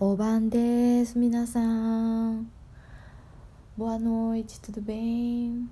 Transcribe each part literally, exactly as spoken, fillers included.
お晩です。皆さん。Boa noite, tudo bem?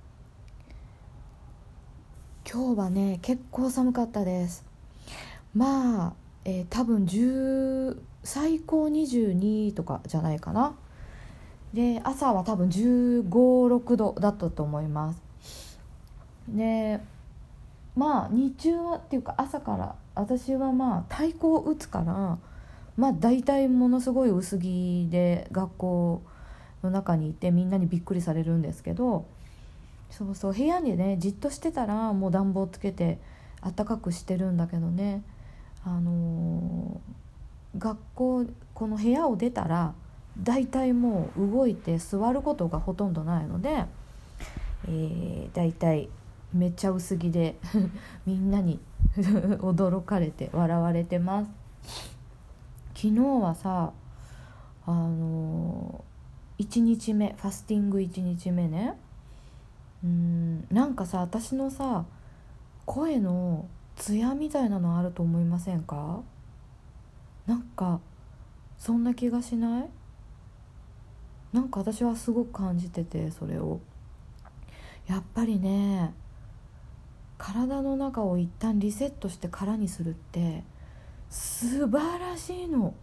今日はね、結構寒かったです。まあ、えー、多分じゅう最高にじゅうにとかじゃないかな。で、朝は多分じゅうご、ろくどだったと思います。で、まあ日中はっていうか朝から私はまあ太鼓を打つから、まあ大体ものすごい薄着で学校の中にいてみんなにびっくりされるんですけど、そうそう部屋にねじっとしてたらもう暖房つけて暖かくしてるんだけどね、あのー、学校この部屋を出たらだいたいもう動いて座ることがほとんどないので、えー、だいたいめっちゃ薄着でみんなに驚かれて笑われてます。昨日はさ、あのー、いちにちめファスティングいちにちめね、うーんなんかさ私のさ声のツヤみたいなのあると思いませんか？なんかそんな気がしない？なんか私はすごく感じてて、それをやっぱりね、体の中を一旦リセットして空にするって素晴らしいの。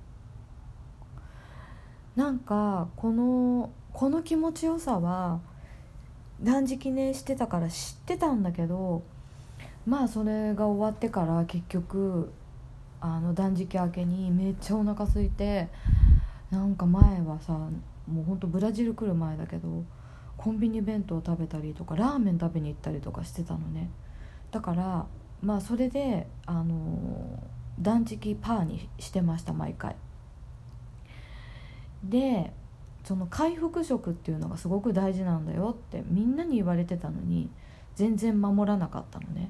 なんかこのこの気持ちよさは断食ねしてたから知ってたんだけど、まあそれが終わってから結局あの断食明けにめっちゃお腹空いて、なんか前はさもうほんとブラジル来る前だけどコンビニ弁当食べたりとかラーメン食べに行ったりとかしてたのね。だからまあそれであの断食パーにしてました、毎回。でその回復食っていうのがすごく大事なんだよってみんなに言われてたのに全然守らなかったのね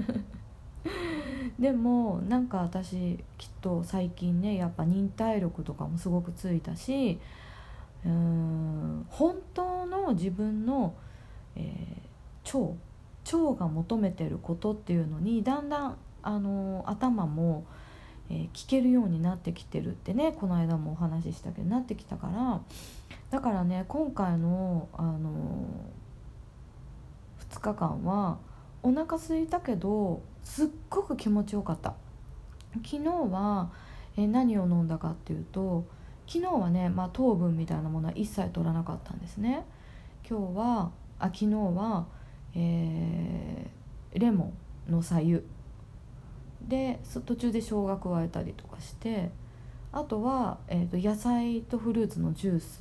でもなんか私きっと最近ねやっぱ忍耐力とかもすごくついたし、うーん本当の自分の、えー、腸腸が求めてることっていうのにだんだんあの頭も、えー、聞けるようになってきてるってね、この間もお話ししたけどなってきたから、だからね今回の、あのふつかかんはお腹空いたけどすっごく気持ちよかった。昨日は、えー何を飲んだかっていうと、昨日はね、まあ、糖分みたいなものは一切取らなかったんですね。今日はあ昨日は、えーレモンの白湯で途中で生姜加えたりとかして、あとは、えーと野菜とフルーツのジュース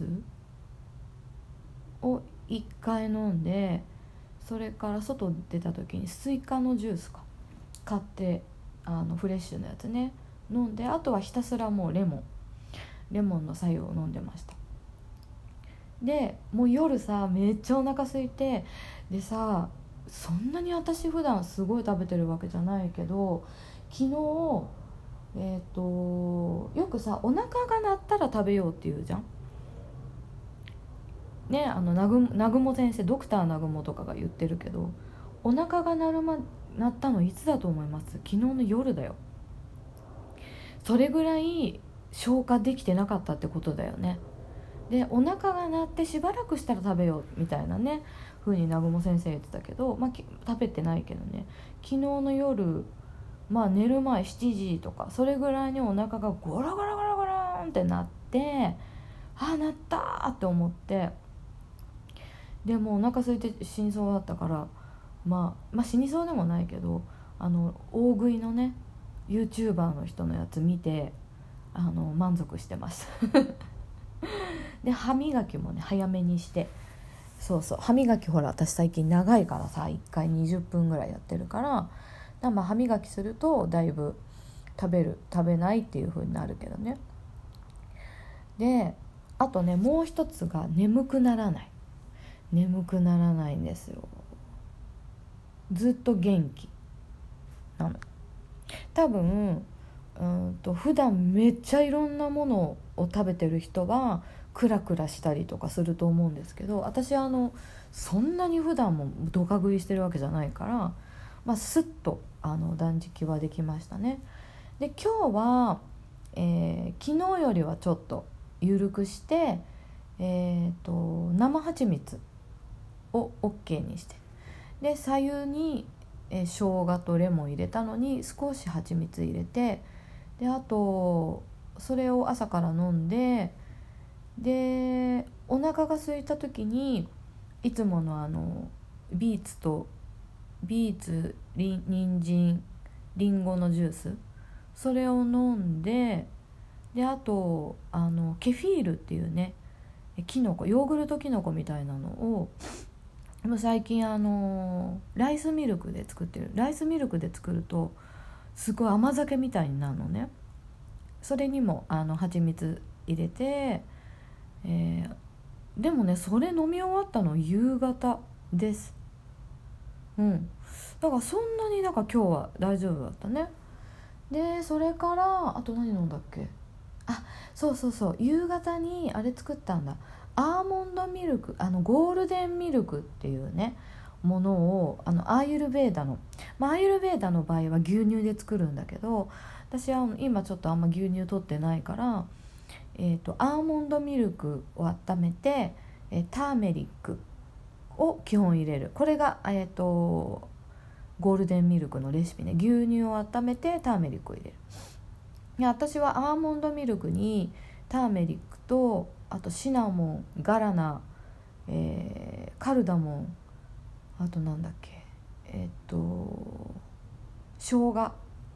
をいっかい飲んで、それから外出た時にスイカのジュースか買って、あのフレッシュなやつね飲んで、あとはひたすらもうレモンレモンの白湯を飲んでました。でもう夜さめっちゃお腹空いて、でさそんなに私普段すごい食べてるわけじゃないけど、昨日えっ、とよくさお腹が鳴ったら食べようって言うじゃんね、あの南雲南雲先生、ドクター南雲とかが言ってるけど、お腹が鳴るま鳴ったのいつだと思います？昨日の夜だよ。それぐらい消化できてなかったってことだよね。でお腹が鳴ってしばらくしたら食べようみたいなね風に南雲先生言ってたけど、まあ、食べてないけどね、昨日の夜、まあ寝る前しちじとかそれぐらいにお腹がゴロゴロゴロゴロンってなって、ああ鳴ったーって思って、でもお腹空いて死にそうだったから、まあ、まあ死にそうでもないけど、あの大食いのね YouTuber の人のやつ見てあの満足してましたで歯磨きもね早めにして、そうそう歯磨きほら私最近長いからさいっかいにじゅっぷんぐらいやってるから、だからまあ歯磨きするとだいぶ食べる食べないっていう風になるけどね。であとねもう一つが眠くならない眠くならないんですよ。ずっと元気なの。多分うんと普段めっちゃいろんなものを食べてる人はクラクラしたりとかすると思うんですけど、私はあのそんなに普段もドカ食いしてるわけじゃないから、まあ、スッとあの断食はできましたね。で今日はえー、昨日よりはちょっと緩くして、えー、と生蜂蜜を OK にして、で白湯に、えー、生姜とレモン入れたのに少し蜂蜜入れて、であとそれを朝から飲んで、でお腹が空いた時にいつものあのビーツとビーツり人参りんごのジュース、それを飲んで、であとあのケフィールっていうねキノコ、ヨーグルトキノコみたいなのをもう最近あのライスミルクで作ってる。ライスミルクで作るとすごい甘酒みたいになるのね。それにもあの蜂蜜入れて、えー、でもねそれ飲み終わったの夕方です。うんだからそんなになんか今日は大丈夫だったね。でそれからあと何飲んだっけ。あそうそうそう、夕方にあれ作ったんだ。アーモンドミルク、あのゴールデンミルクっていうねものを、あのアーユルヴェーダの、まあ、アーユルヴェーダの場合は牛乳で作るんだけど、私は今ちょっとあんま牛乳取ってないから、えーと、アーモンドミルクを温めて、えターメリックを基本入れる。これが、えーと、ゴールデンミルクのレシピね。牛乳を温めてターメリックを入れる。で私はアーモンドミルクにターメリックと、あとシナモン、ガラナ、えー、カルダモン、あとなんだっけ、えー、っと生姜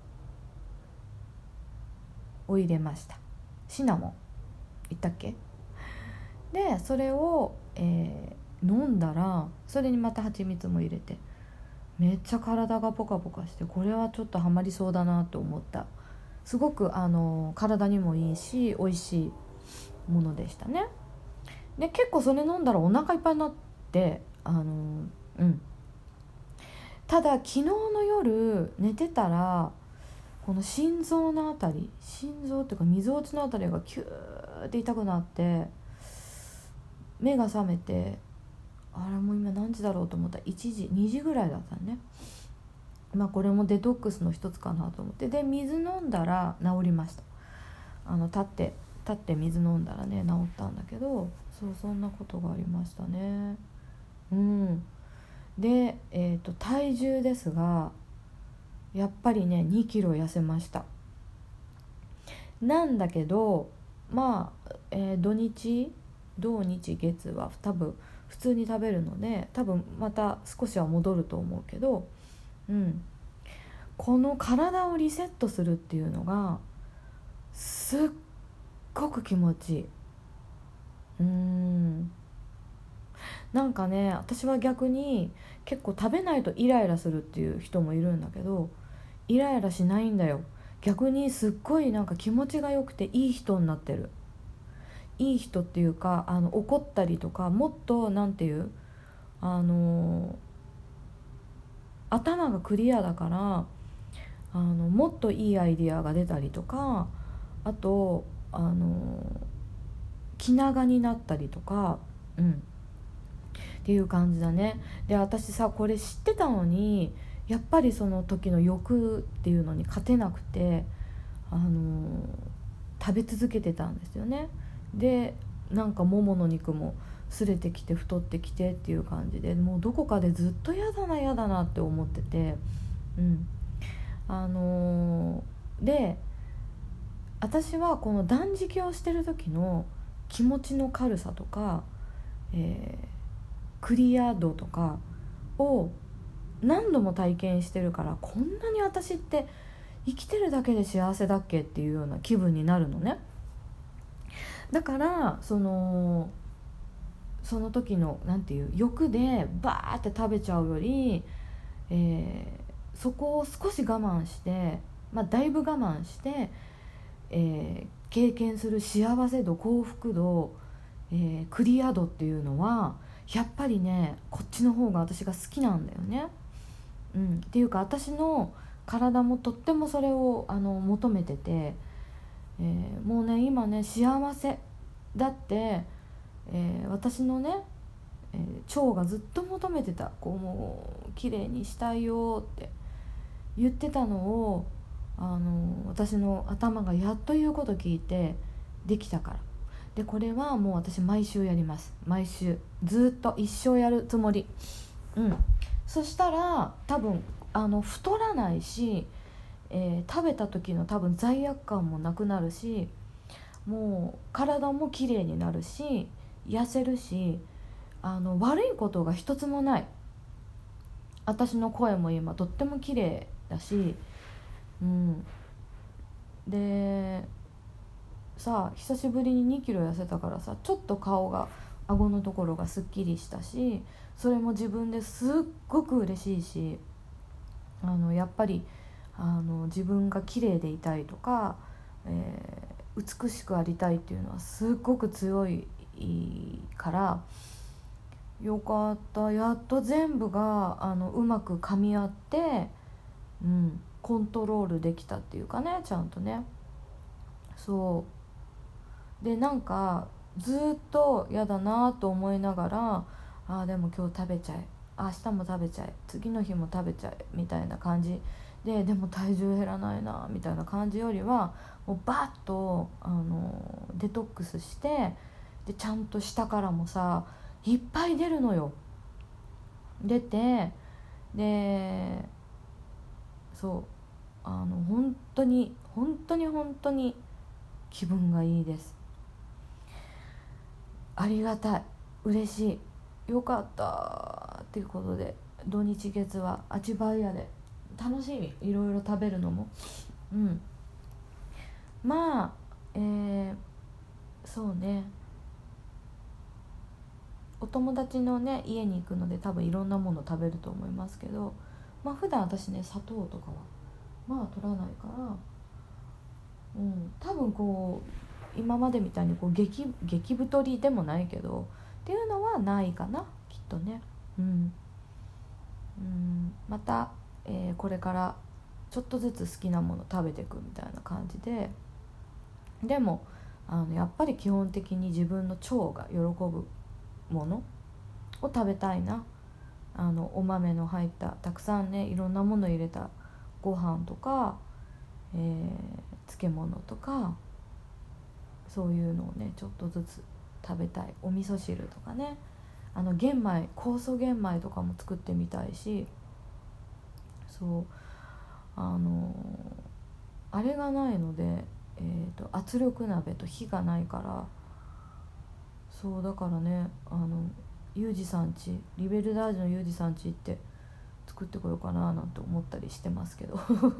を入れました。シナモン言ったっけ。でそれを、えー、飲んだら、それにまた蜂蜜も入れて、めっちゃ体がポカポカして、これはちょっとハマりそうだなと思った。すごくあの体にもいいし美味しいものでしたね。で結構それ飲んだらお腹いっぱいになって、あのうんただ昨日の夜寝てたら、この心臓のあたり、心臓っていうかみぞおちのあたりがキューって痛くなって、目が覚めて、あれもう今何時だろうと思ったらいちじにじぐらいだったね。まあこれもデトックスの一つかなと思って、で水飲んだら治りました。あの立って立って水飲んだらね治ったんだけど、そうそんなことがありましたね。うんで、えーと、体重ですがやっぱりねにキロ痩せました。なんだけどまあ、えー土日土日月は多分普通に食べるので、多分また少しは戻ると思うけど、うん、この体をリセットするっていうのがすっごく気持ちいい。うーんなんかね、私は逆に結構食べないとイライラするっていう人もいるんだけど、イライラしないんだよ。逆にすっごいなんか気持ちが良くていい人になってる。いい人っていうか、あの怒ったりとか、もっとなんていうあの頭がクリアだから、あのもっといいアイディアが出たりとか、あとあの気長になったりとか、うんっていう感じだね。で私さこれ知ってたのに、やっぱりその時の欲っていうのに勝てなくて、あの食べ続けてたんですよね。でなんかももの肉も擦れてきて太ってきてっていう感じで、もうどこかでずっとやだなやだなって思ってて、うんあのー、で私はこの断食をしてる時の気持ちの軽さとか、えー、クリア度とかを何度も体験してるから、こんなに私って生きてるだけで幸せだっけっていうような気分になるのね。だからそのその時のなんていう欲でバーって食べちゃうより、えー、そこを少し我慢して、まあ、だいぶ我慢して、えー、経験する幸せ度、幸福度、えー、クリア度っていうのはやっぱりねこっちの方が私が好きなんだよね。うん、っていうか私の体もとってもそれをあの求めてて、えー、もうね今ね幸せだって、えー、私のね、えー、腸がずっと求めてた、こうもう綺麗にしたいよって言ってたのを、 あの私の頭がやっと言うこと聞いてできたから。でこれはもう私毎週やります。毎週ずっと一生やるつもり。うんそしたら多分あの太らないし、えー食べた時の多分罪悪感もなくなるし、もう体も綺麗になるし痩せるし、あの悪いことが一つもない。私の声も今とっても綺麗だし、うんでさ久しぶりににキロ痩せたからさ、ちょっと顔が顎のところがすっきりしたし、それも自分ですっごく嬉しいし、あのやっぱりあの自分が綺麗でいたいとか、えー美しくありたいっていうのはすっごく強いから、よかった。やっと全部があのうまく噛み合って、うん、コントロールできたっていうかね、ちゃんとね。そうでなんかずっと嫌だなと思いながら、あーでも今日食べちゃえ、明日も食べちゃえ、次の日も食べちゃえみたいな感じで、でも体重減らないなみたいな感じよりは、もうバッとあのデトックスして、でちゃんと下からもさいっぱい出るのよ。出て、でそうあの本当に本当に本当に気分がいいです。ありがたい、嬉しい、よかったっていうことで、土日月はあちばいやで楽しみ、いろいろ食べるのも。うんまあえー、そうね、お友達のね家に行くので多分いろんなもの食べると思いますけど、まあ普段私ね砂糖とかはまあ取らないから、うん多分こう今までみたいにこう激激太りでもないけどっていうのはないかな、きっとね。うんうんまた、えーこれからちょっとずつ好きなもの食べていくみたいな感じで、でもあのやっぱり基本的に自分の腸が喜ぶものを食べたいな。あのお豆の入ったたくさんねいろんなもの入れたご飯とか、えー漬物とか、そういうのをねちょっとずつ食べたい。お味噌汁とかね、あの玄米酵素玄米とかも作ってみたいし、そうあのあれがないので、えーと圧力鍋と火がないから、そうだからね、あのユージさんちリベルダージのユージさんち行って作ってこようかななんて思ったりしてますけど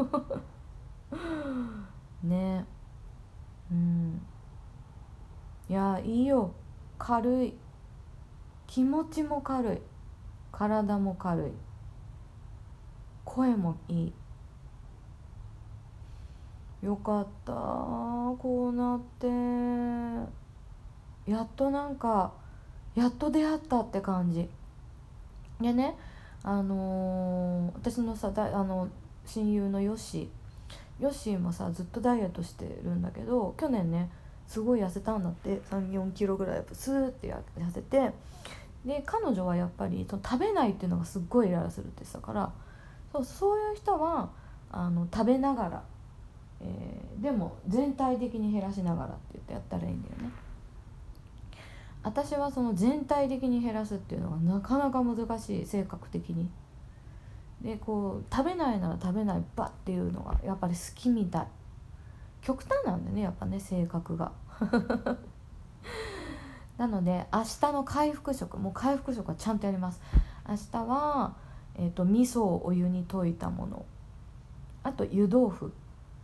ね。うんいやいいよ、軽い、気持ちも軽い、体も軽い、声もいい。よかったこうなって、やっとなんかやっと出会ったって感じでね。あのー私のさだあの親友のヨッシーヨッシーもさずっとダイエットしてるんだけど、去年ねすごい痩せたんだって。さん、よんキロぐらいスーって痩せて、で彼女はやっぱりその食べないっていうのがすっごいイライラするって言ってたから、そうそういう人はあの食べながら、えーでも全体的に減らしながらって言ってやったらいいんだよね。私はその全体的に減らすっていうのがなかなか難しい、性格的に。でこう食べないなら食べないばっていうのがやっぱり好きみたい。極端なんだよねやっぱね、性格がなので明日の回復食、もう回復食はちゃんとやります。明日は、えーと、味噌をお湯に溶いたもの、あと湯豆腐。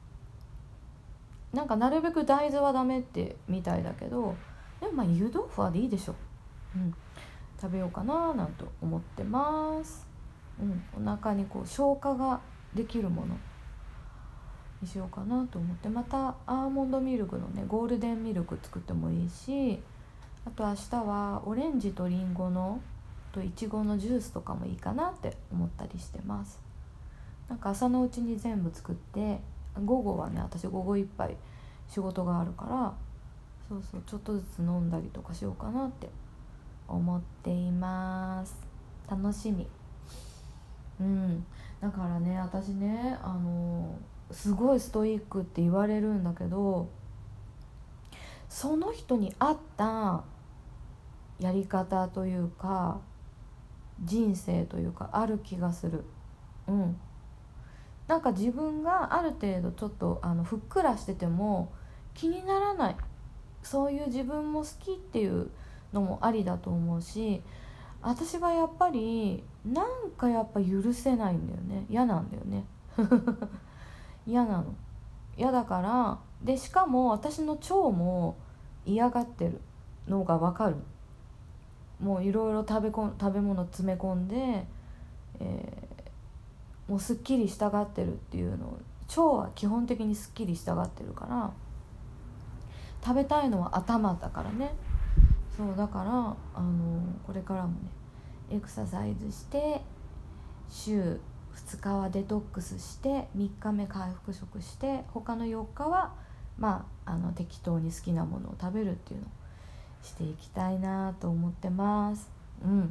なんかなるべく大豆はダメってみたいだけど、でもまあ湯豆腐はいいでしょ。うん食べようかななんて思ってます。うん、お腹にこう消化ができるものにしようかなと思って、またアーモンドミルクのねゴールデンミルク作ってもいいし、あと明日はオレンジとリンゴのとイチゴのジュースとかもいいかなって思ったりしてます。なんか朝のうちに全部作って、午後はね私午後いっぱい仕事があるから、そうそうちょっとずつ飲んだりとかしようかなって思っています。楽しみ。うんだからね私ねあのすごいストイックって言われるんだけど、その人に合ったやり方というか人生というかある気がする。うんなんか自分がある程度ちょっとあのふっくらしてても気にならない、そういう自分も好きっていうのもありだと思うし、私はやっぱりなんかやっぱ許せないんだよね。嫌なんだよね嫌なの嫌だから。でしかも私の腸も嫌がってるのが分かる。もういろいろ食べこん食べ物詰め込んで、えーもうすっきりしたがってるっていうのを、腸は基本的にすっきりしたがってるから、食べたいのは頭だからね。そうだから、あのこれからもねエクササイズして週ふつかはデトックスしてみっかめ回復食して他のよっかはまあ、あの適当に好きなものを食べるっていうのをしていきたいなと思ってます。うん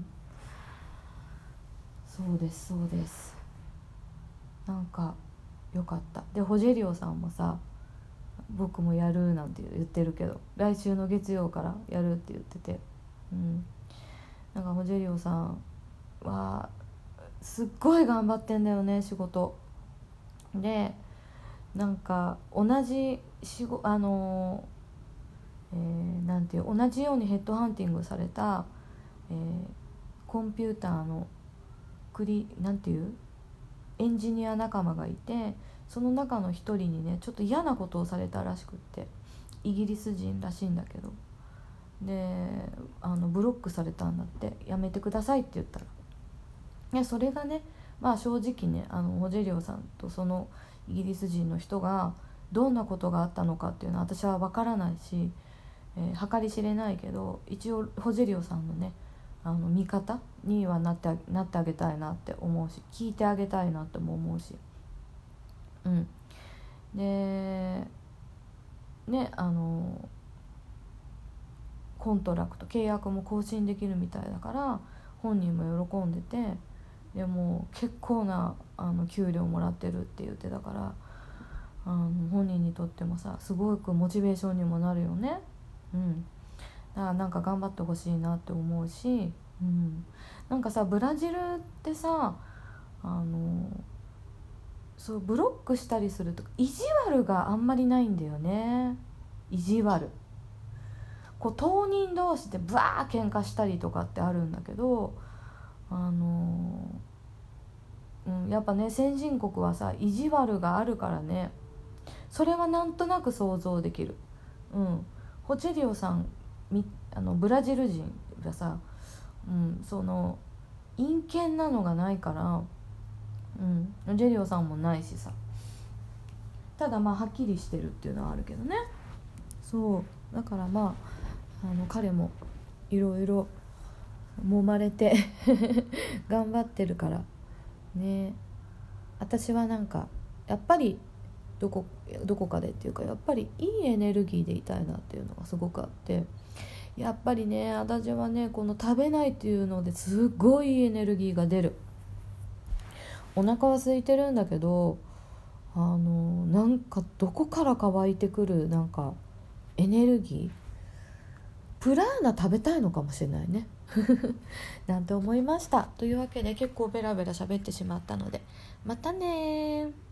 そうですそうです。なんかよかった。でホジェリオさんもさ、僕もやるなんて言ってるけど来週の月曜からやるって言ってて、うんなんかホジェリオさんはすっごい頑張ってんだよね、仕事で。なんか同じ仕事あの、えー、なんていう同じようにヘッドハンティングされた、えー、コンピューターのクリなんていうエンジニア仲間がいて、その中の一人にねちょっと嫌なことをされたらしくって、イギリス人らしいんだけど、であのブロックされたんだって。やめてくださいって言ったら、いやそれがねまあ正直ねあのホジェリオさんとそのイギリス人の人がどんなことがあったのかっていうのは私は分からないし、えー、計り知れないけど、一応ホジェリオさんのねあの味方にはなって、なってあげたいなって思うし、聞いてあげたいなっても思うし、うんでねあのコントラクト契約も更新できるみたいだから本人も喜んでて、でも結構なあの給料もらってるって言ってたから、あの本人にとってもさすごくモチベーションにもなるよね。うんだからなんか頑張ってほしいなって思うし、うん、なんかさブラジルってさあのそうブロックしたりすると意地悪があんまりないんだよね。意地悪こう当人同士でバー喧嘩したりとかってあるんだけど、あの、うん、やっぱね先進国はさ意地悪があるからね、それはなんとなく想像できる。うんホチェリオさんあのブラジル人がさ、うん、その陰険なのがないから、うん、ジェリオさんもないしさ、ただまあはっきりしてるっていうのはあるけどね。そうだからまあ、あの彼もいろいろ揉まれて頑張ってるからね。私はなんかやっぱりどこどこかでっていうかやっぱりいいエネルギーでいたいなっていうのがすごくあって、やっぱりね私はねこの食べないっていうのですごいエネルギーが出る。お腹は空いてるんだけど、あのなんかどこからか湧いてくるなんかエネルギー、プラーナ食べたいのかもしれないねなんて思いました。というわけで結構ベラベラ喋ってしまったのでまたね。